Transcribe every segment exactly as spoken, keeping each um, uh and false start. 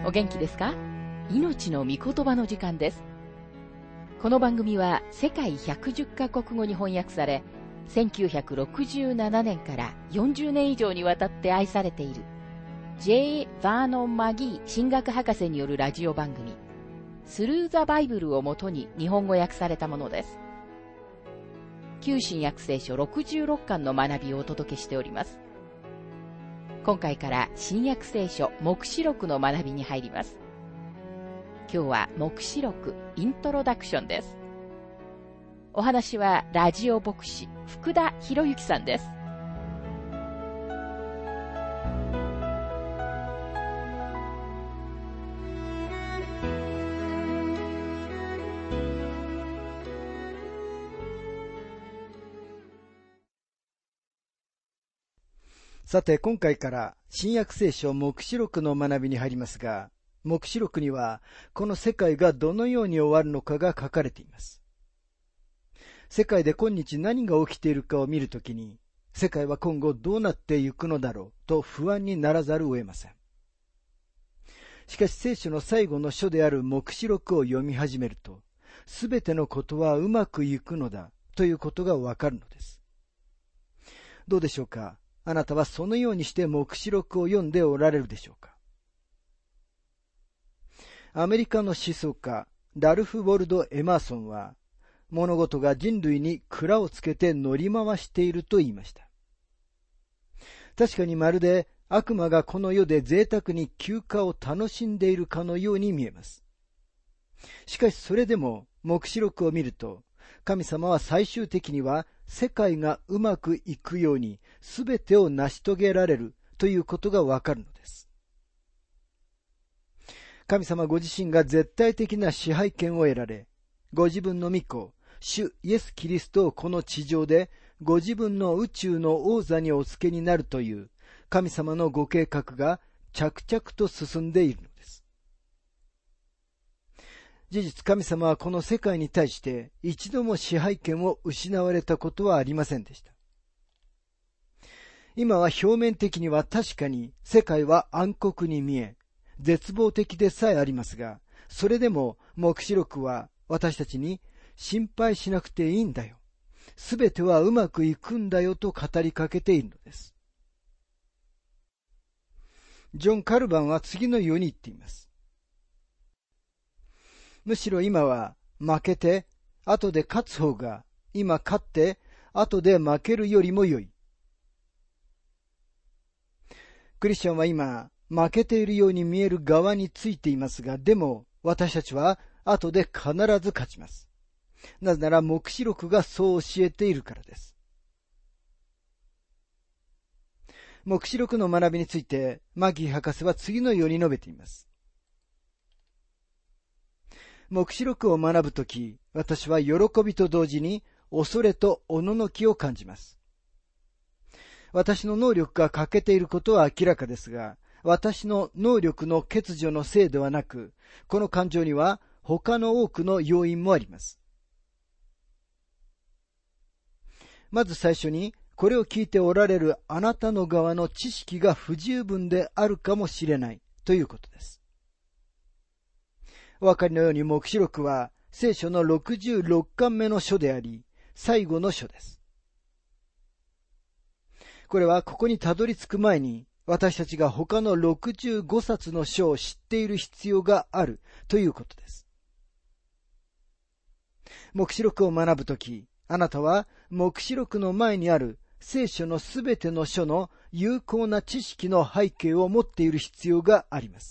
お元気ですか？命の御言葉の時間です。この番組は世界ひゃくじゅっカ国語に翻訳され、せんきゅうひゃくろくじゅうななねんからよんじゅうねん以上にわたって愛されている ジェイ・バーノン・マギー神学博士によるラジオ番組スルー・ザ・バイブルをもとに日本語訳されたものです。旧新約聖書ろくじゅうろっかんの学びをお届けしております。今回から新約聖書黙示録の学びに入ります。今日は黙示録イントロダクションです。お話はラジオ牧師福田博之さんです。 さて、今回から新約聖書黙示録の学びに入りますが、黙示録にはこの世界がどのように終わるのかが書かれています。世界で今日何が起きているかを見るときに、世界は今後どうなっていくのだろうと不安にならざるを得ません。しかし聖書の最後の書である黙示録を読み始めると、すべてのことはうまくいくのだということがわかるのです。どうでしょうか？あなたはそのようにして黙示録を読んでおられるでしょうか？アメリカの思想家、ラルフ・ウォルド・エマーソンは、物事が人類に蔵をつけて乗り回していると言いました。確かにまるで悪魔がこの世で贅沢に休暇を楽しんでいるかのように見えます。しかしそれでも黙示録を見ると、神様は最終的には世界がうまくいくように全てを成し遂げられるということがわかるのです。神様ご自身が絶対的な支配権を得られ、ご自分の御子、主イエス・キリストをこの地上でご自分の宇宙の王座にお付けになるという神様のご計画が着々と進んでいるのです。事実、神様はこの世界に対して一度も支配権を失われたことはありませんでした。今は表面的には確かに世界は暗黒に見え、絶望的でさえありますが、それでも黙示録は私たちに心配しなくていいんだよ。すべてはうまくいくんだよと語りかけているのです。ジョン・カルバンは次のように言っています。むしろ今は負けて後で勝つ方が今勝って後で負けるよりも良い。クリスチャンは今負けているように見える側についていますが、でも私たちは後で必ず勝ちます。なぜなら黙示録がそう教えているからです。黙示録の学びについてマギー博士は次のように述べています。黙示録を学ぶとき、私は喜びと同時に恐れとおののきを感じます。私の能力が欠けていることは明らかですが、私の能力の欠如のせいではなく、この感情には他の多くの要因もあります。まず最初に、これを聞いておられるあなたの側の知識が不十分であるかもしれないということです。お分かりのように黙示録は聖書のろくじゅうろっかんめの書であり、最後の書です。これはここにたどり着く前に、私たちが他のろくじゅうごさつの書を知っている必要があるということです。黙示録を学ぶとき、あなたは黙示録の前にある聖書のすべての書の有効な知識の背景を持っている必要があります。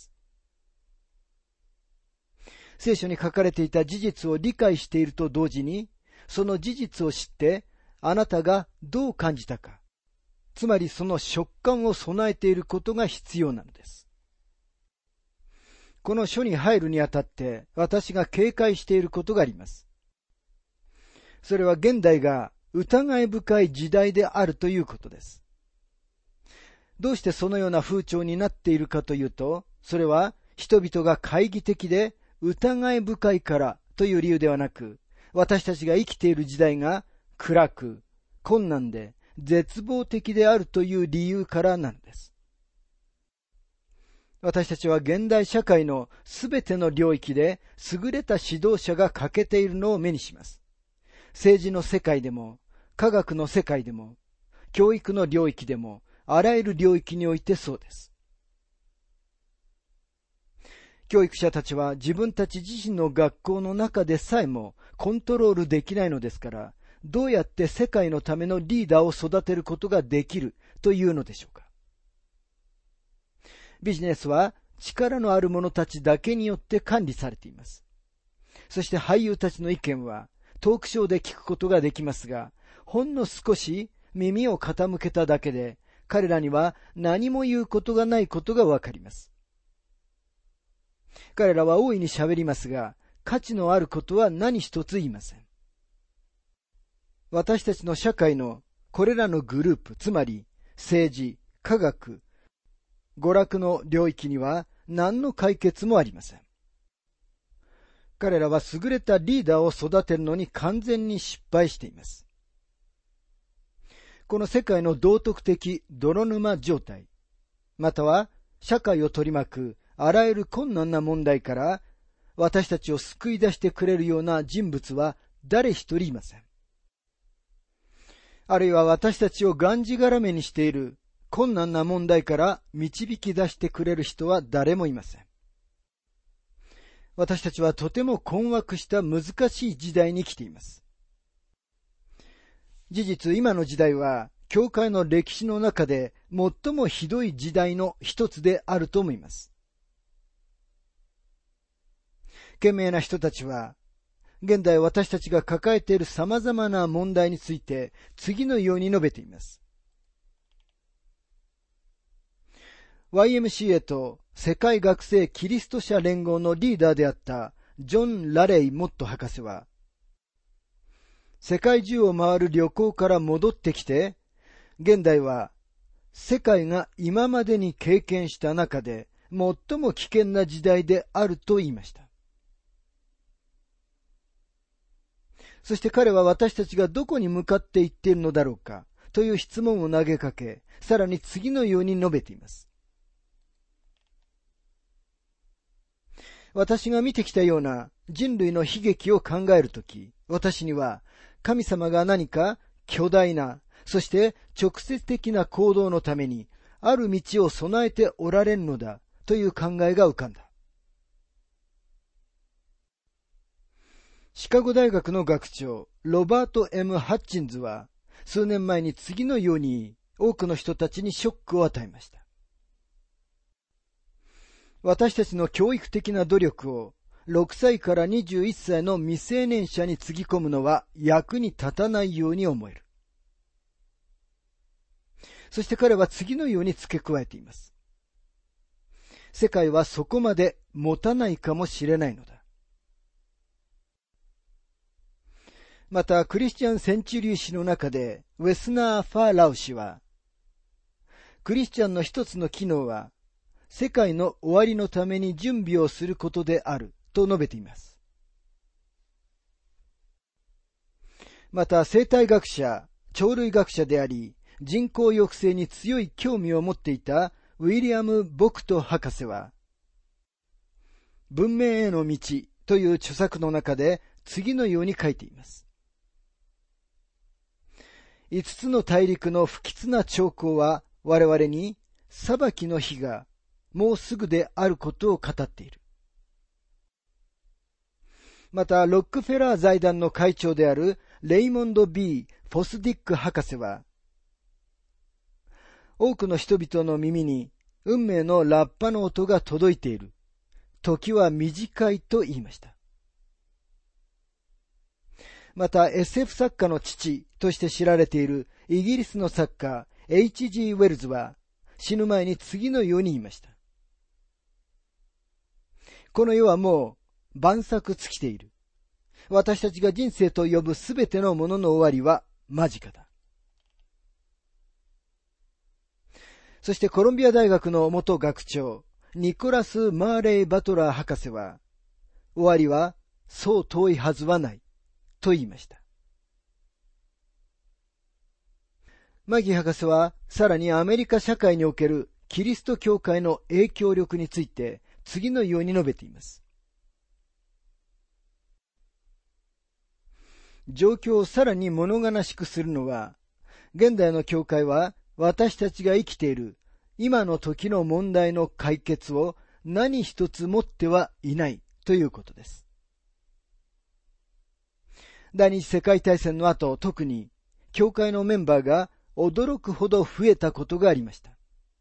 聖書に書かれていた事実を理解していると同時に、その事実を知って、あなたがどう感じたか、つまりその直感を備えていることが必要なのです。この書に入るにあたって、私が警戒していることがあります。それは現代が疑い深い時代であるということです。どうしてそのような風潮になっているかというと、それは人々が懐疑的で疑い深いからという理由ではなく、私たちが生きている時代が暗く、困難で、絶望的であるという理由からなのです。 私たちは現代社会のすべての領域で優れた指導者が欠けているのを目にします。政治の世界でも、科学の世界でも、教育の領域でも、あらゆる領域においてそうです。教育者たちは自分たち自身の学校の中でさえもコントロールできないのですから、どうやって世界のためのリーダーを育てることができるというのでしょうか。ビジネスは力のある者たちだけによって管理されています。そして俳優たちの意見はトークショーで聞くことができますが、ほんの少し耳を傾けただけで、彼らには何も言うことがないことがわかります。彼らは大いに喋りますが、価値のあることは何一つ言いません。私たちの社会のこれらのグループ、つまり政治、科学、娯楽の領域には何の解決もありません。彼らは優れたリーダーを育てるのに完全に失敗しています。この世界の道徳的泥沼状態、または社会を取り巻くあらゆる困難な問題から私たちを救い出してくれるような人物は誰一人いません。あるいは私たちをがんじがらめにしている困難な問題から導き出してくれる人は誰もいません。私たちはとても困惑した難しい時代に来ています。事実、今の時代は教会の歴史の中で最もひどい時代の一つであると思います。賢明な人たちは、現代私たちが抱えている様々な問題について次のように述べています。ワイエムシーエー と世界学生キリスト者連合のリーダーであったジョン・ラレイ・モット博士は、世界中を回る旅行から戻ってきて、現代は世界が今までに経験した中で最も危険な時代であると言いました。そして彼は私たちがどこに向かっていっているのだろうかという質問を投げかけ、さらに次のように述べています。私が見てきたような人類の悲劇を考えるとき、私には神様が何か巨大な、そして直接的な行動のためにある道を備えておられるのだという考えが浮かんだ。シカゴ大学の学長ロバート エム ハッチンズは数年前に次のように多くの人たちにショックを与えました。私たちの教育的な努力をろくさいからにじゅういっさいの未成年者につぎ込むのは役に立たないように思える。そして彼は次のように付け加えています。世界はそこまで持たないかもしれないのだ。また、クリスチャン・センチュリー誌の中でウェスナー・ファーラウ氏は、クリスチャンの一つの機能は世界の終わりのために準備をすることであると述べています。また、生態学者、鳥類学者であり、人口抑制に強い興味を持っていたウィリアム・ボクト博士は、文明への道という著作の中で次のように書いています。五つの大陸の不吉な兆候は我々に裁きの日がもうすぐであることを語っている。また、ロックフェラー財団の会長であるレイモンド・ B ・フォスディック博士は、多くの人々の耳に運命のラッパの音が届いている。時は短いと言いました。また、エスエフ 作家の父として知られているイギリスの作家 エイチジー ウェルズは死ぬ前に次のように言いました。この世はもう万策尽きている。私たちが人生と呼ぶすべてのものの終わりは間近だ。そしてコロンビア大学の元学長、ニコラス・マーレイ・バトラー博士は、終わりはそう遠いはずはないと言いました。マギー博士はさらにアメリカ社会におけるキリスト教会の影響力について次のように述べています。状況をさらに物悲しくするのは、現代の教会は私たちが生きている今の時の問題の解決を何一つ持ってはいないということです。第二次世界大戦の後、特に教会のメンバーが驚くほど増えたことがありました。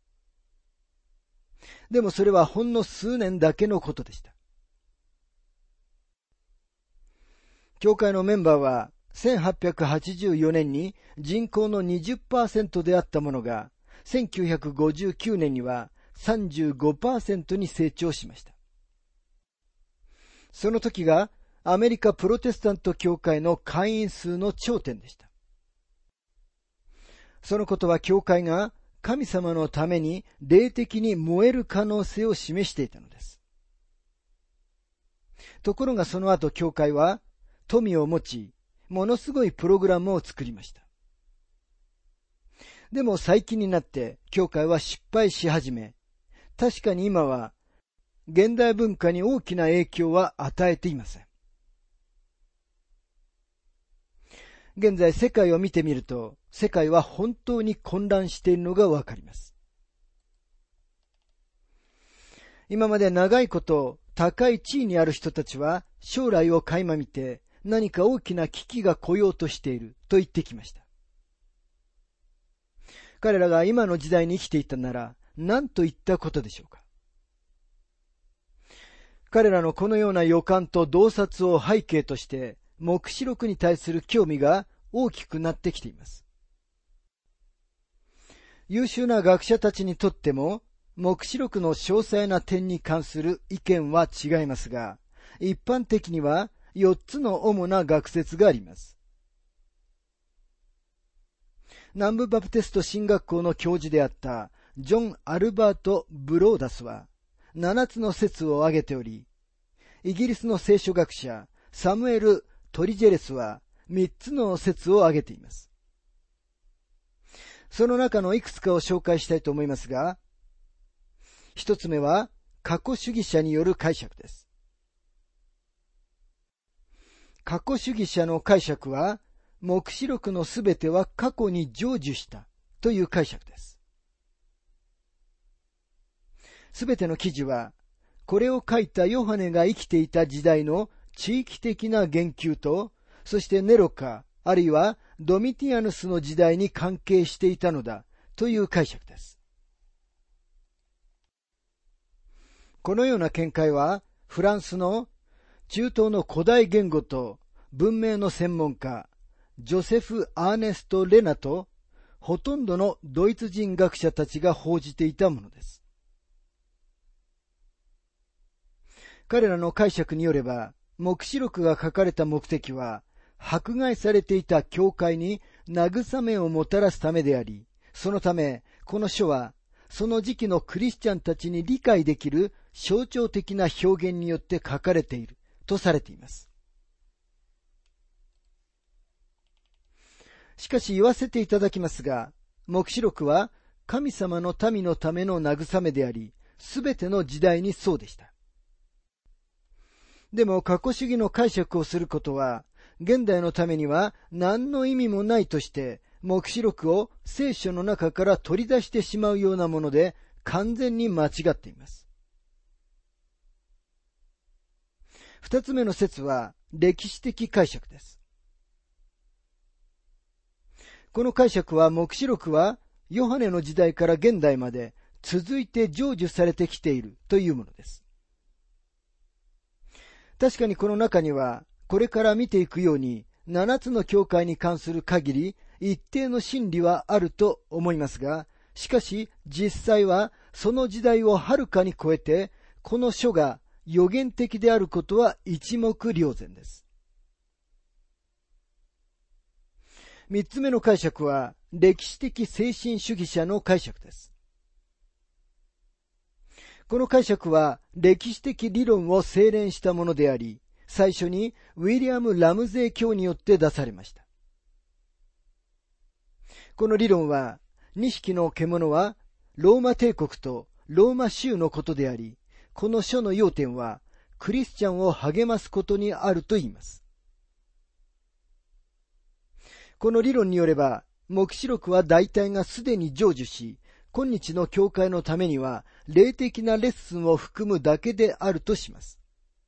でもそれはほんの数年だけのことでした。教会のメンバーはせんはっぴゃくはちじゅうよねんに人口の にじゅっパーセント であったものが、せんきゅうひゃくごじゅうきゅうねんには さんじゅうごパーセント に成長しました。その時がアメリカプロテスタント教会の会員数の頂点でした。そのことは教会が神様のために霊的に燃える可能性を示していたのです。ところがその後教会は富を持ち、ものすごいプログラムを作りました。でも最近になって教会は失敗し始め、確かに今は現代文化に大きな影響は与えていません。現在世界を見てみると、世界は本当に混乱しているのがわかります。今まで長いこと高い地位にある人たちは将来を垣間見て何か大きな危機が来ようとしていると言ってきました。彼らが今の時代に生きていたなら何といったことでしょうか。彼らのこのような予感と洞察を背景として黙示録に対する興味が大きくなってきています。優秀な学者たちにとっても黙示録の詳細な点に関する意見は違いますが、一般的にはよっつの主な学説があります。南部バプテスト神学校の教授であったジョン・アルバート・ブローダスはななつの説を挙げており、イギリスの聖書学者サムエル・トリジェレスはみっつの説を挙げています。その中のいくつかを紹介したいと思いますが、一つ目は過去主義者による解釈です。過去主義者の解釈は、黙示録のすべては過去に成就したという解釈です。すべての記事は、これを書いたヨハネが生きていた時代の地域的な言及と、そしてネロか、あるいはドミティアヌスの時代に関係していたのだという解釈です。このような見解は、フランスの中東の古代言語と文明の専門家、ジョセフ・アーネスト・レナとほとんどのドイツ人学者たちが報じていたものです。彼らの解釈によれば、黙示録が書かれた目的は、迫害されていた教会に慰めをもたらすためであり、そのため、この書は、その時期のクリスチャンたちに理解できる象徴的な表現によって書かれているとされています。しかし言わせていただきますが、黙示録は神様の民のための慰めであり、すべての時代にそうでした。でも過去主義の解釈をすることは、現代のためには何の意味もないとして、黙示録を聖書の中から取り出してしまうようなもので、完全に間違っています。二つ目の説は、歴史的解釈です。この解釈は、黙示録は、ヨハネの時代から現代まで続いて成就されてきているというものです。確かにこの中には、これから見ていくように、七つの教会に関する限り、一定の真理はあると思いますが、しかし実際はその時代をはるかに超えて、この書が予言的であることは一目瞭然です。三つ目の解釈は、歴史的精神主義者の解釈です。この解釈は歴史的理論を精錬したものであり、最初にウィリアム・ラムゼー教によって出されました。この理論は、二匹の獣はローマ帝国とローマ州のことであり、この書の要点はクリスチャンを励ますことにあると言います。この理論によれば、黙示録は大体がすでに成就し、今日の教会のためには霊的なレッスンを含むだけであるとします。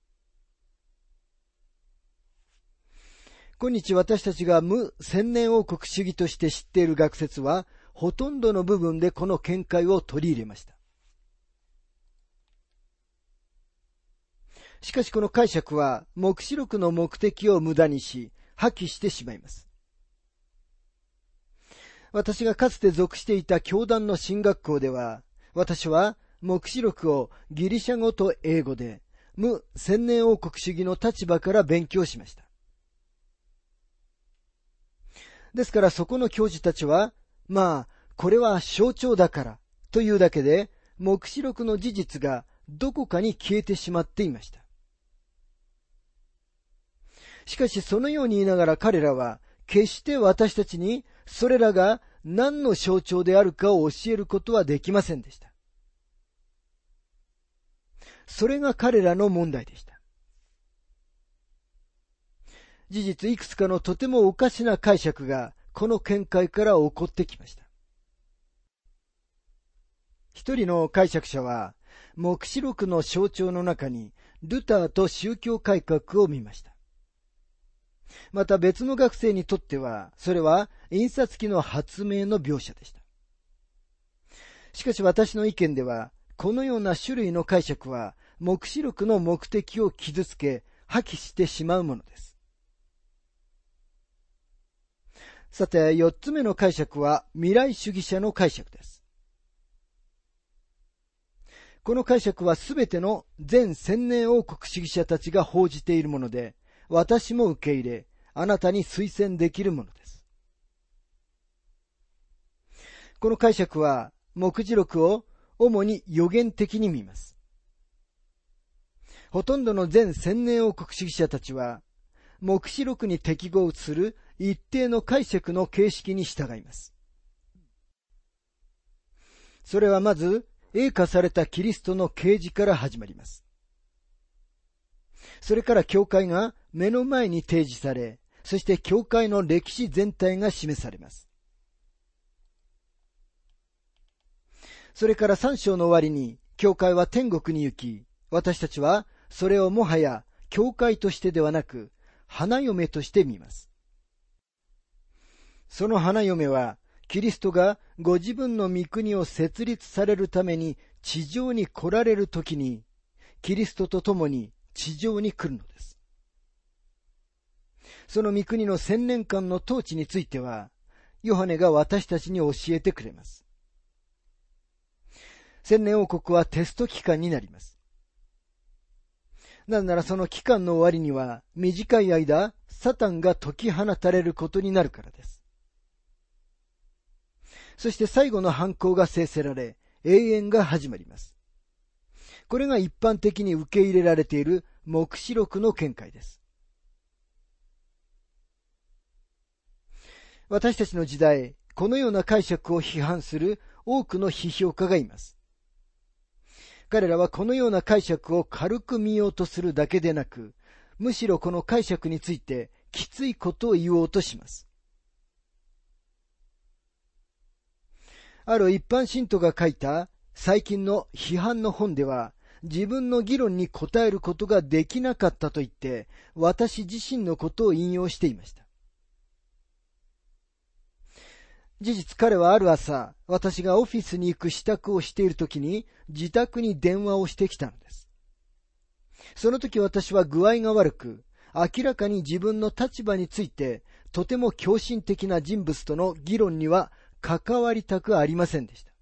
今日私たちが無千年王国主義として知っている学説は、ほとんどの部分でこの見解を取り入れました。しかしこの解釈は、黙示録の目的を無駄にし、破棄してしまいます。私がかつて属していた教団の神学校では、私は黙示録をギリシャ語と英語で、無千年王国主義の立場から勉強しました。ですからそこの教授たちは、まあ、これは象徴だからというだけで、黙示録の事実がどこかに消えてしまっていました。しかしそのように言いながら彼らは、決して私たちにそれらが何の象徴であるかを教えることはできませんでした。それが彼らの問題でした。事実いくつかのとてもおかしな解釈がこの見解から起こってきました。一人の解釈者は、黙示録の象徴の中にルターと宗教改革を見ました。また別の学生にとっては、それは印刷機の発明の描写でした。しかし私の意見では、このような種類の解釈は、黙示録の目的を傷つけ、破棄してしまうものです。さて、四つ目の解釈は未来主義者の解釈です。この解釈はすべての全千年王国主義者たちが報じているもので、私も受け入れ、あなたに推薦できるものです。この解釈は、黙示録を主に予言的に見ます。ほとんどの全千年王国主義者たちは、黙示録に適合する一定の解釈の形式に従います。それはまず、栄化されたキリストの啓示から始まります。それから教会が目の前に提示され、そして教会の歴史全体が示されます。それから三章の終わりに、教会は天国に行き、私たちはそれをもはや教会としてではなく、花嫁として見ます。その花嫁は、キリストがご自分の御国を設立されるために地上に来られるときに、キリストと共に地上に来るのです。その御国の千年間の統治については、ヨハネが私たちに教えてくれます。千年王国はテスト期間になります。なぜならその期間の終わりには、短い間、サタンが解き放たれることになるからです。そして最後の犯行が制せられ、永遠が始まります。これが一般的に受け入れられている黙示録の見解です。私たちの時代、このような解釈を批判する多くの批評家がいます。彼らはこのような解釈を軽く見ようとするだけでなく、むしろこの解釈についてきついことを言おうとします。ある一般信徒が書いた最近の批判の本では、自分の議論に答えることができなかったと言って、私自身のことを引用していました。事実彼はある朝、私がオフィスに行く支度をしているときに自宅に電話をしてきたのです。その時私は具合が悪く、明らかに自分の立場についてとても狂信的な人物との議論には関わりたくありませんでした。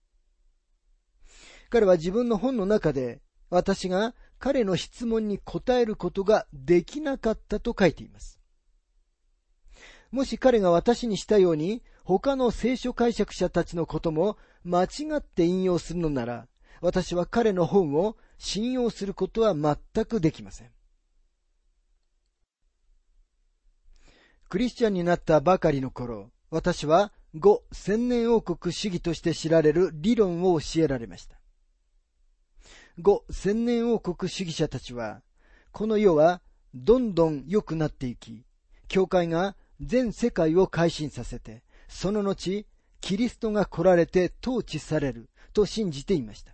彼は自分の本の中で私が彼の質問に答えることができなかったと書いています。もし彼が私にしたように他の聖書解釈者たちのことも間違って引用するのなら、私は彼の本を信用することは全くできません。クリスチャンになったばかりの頃、私は五千年王国主義として知られる理論を教えられました。五千年王国主義者たちは、この世はどんどん良くなっていき、教会が全世界を改心させて、その後、キリストが来られて統治されると信じていました。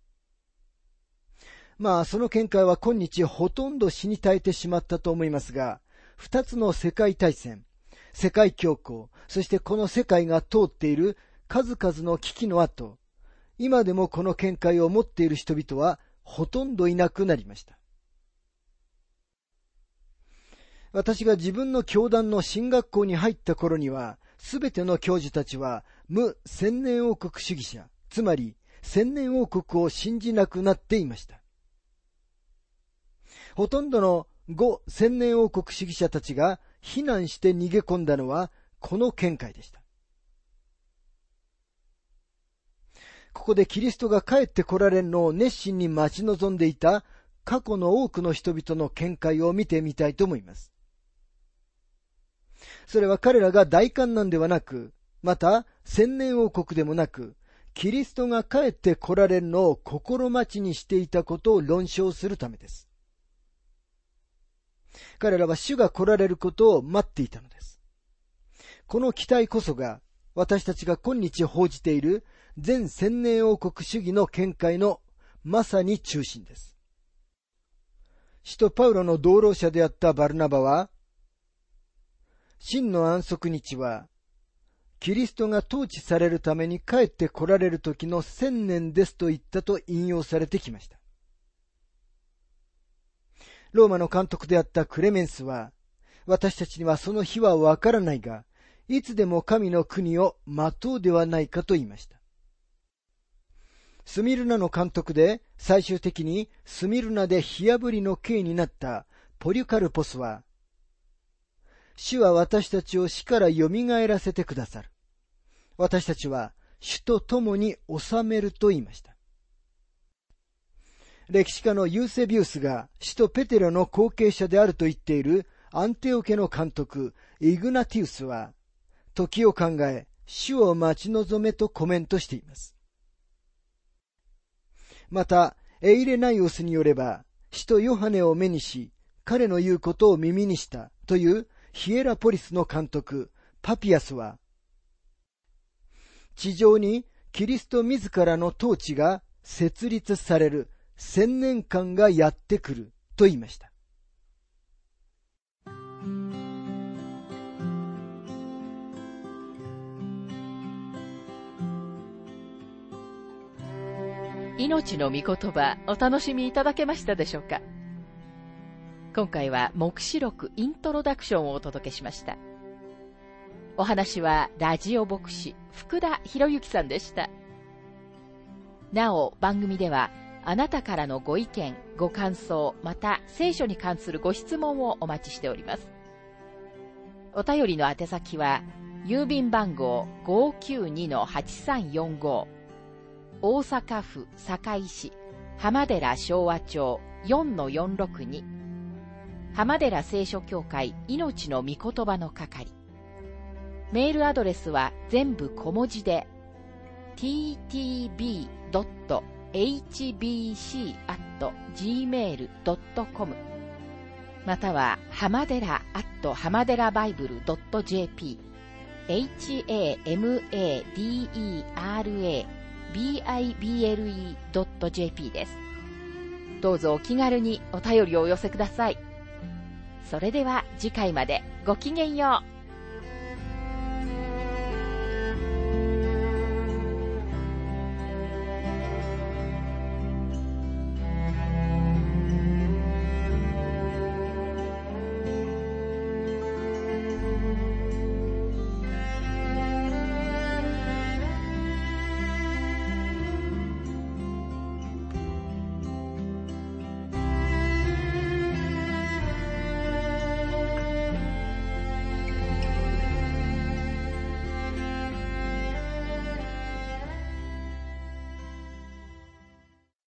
まあ、その見解は今日ほとんど死に絶えてしまったと思いますが、二つの世界大戦、世界恐慌、そしてこの世界が通っている数々の危機の後、今でもこの見解を持っている人々はほとんどいなくなりました。私が自分の教団の進学校に入った頃には、すべての教授たちは無千年王国主義者、つまり千年王国を信じなくなっていました。ほとんどの五千年王国主義者たちが避難して逃げ込んだのはこの見解でした。ここでキリストが帰って来られるのを熱心に待ち望んでいた過去の多くの人々の見解を見てみたいと思います。それは彼らが大観難ではなく、また千年王国でもなく、キリストが帰って来られるのを心待ちにしていたことを論証するためです。彼らは主が来られることを待っていたのです。この期待こそが私たちが今日報じている全千年王国主義の見解のまさに中心です。使徒パウロの同労者であったバルナバは、真の安息日はキリストが統治されるために帰って来られる時の千年ですと言ったと引用されてきました。ローマの監督であったクレメンスは、私たちにはその日はわからないが、いつでも神の国を待とうではないかと言いました。スミルナの監督で最終的にスミルナで火あぶりの刑になったポリュカルポスは、主は私たちを死から蘇らせてくださる。私たちは主と共に治めると言いました。歴史家のユーセビウスが使徒ペテロの後継者であると言っているアンテオケの監督イグナティウスは、時を考え主を待ち望めとコメントしています。またエイレナイオスによれば、使徒ヨハネを目にし彼の言うことを耳にしたというヒエラポリスの監督パピアスは、地上にキリスト自らの統治が設立される千年間がやってくると言いました。 命の御言葉、お楽しみいただけましたでしょうか。今回は黙示録イントロダクションをお届けしました。お話はラジオ牧師福田博之さんでした。なお番組ではあなたからのご意見、ご感想、また聖書に関するご質問をお待ちしております。お便りの宛先は郵便番号 ごーきゅうにのはちさんよんご、大阪府堺市浜寺昭和町 よんのよんろくに、浜寺聖書協会命の御言葉の係。メールアドレスは全部小文字で ティーティービードットエイチビーシーアットジーメールドットコム または浜寺アット浜寺バイブルドットジェーピー エイチエーエムエーディーイーアールエービーアイビーエルイードットジェーピー です。どうぞお気軽にお便りをお寄せください。それでは次回までごきげんよう。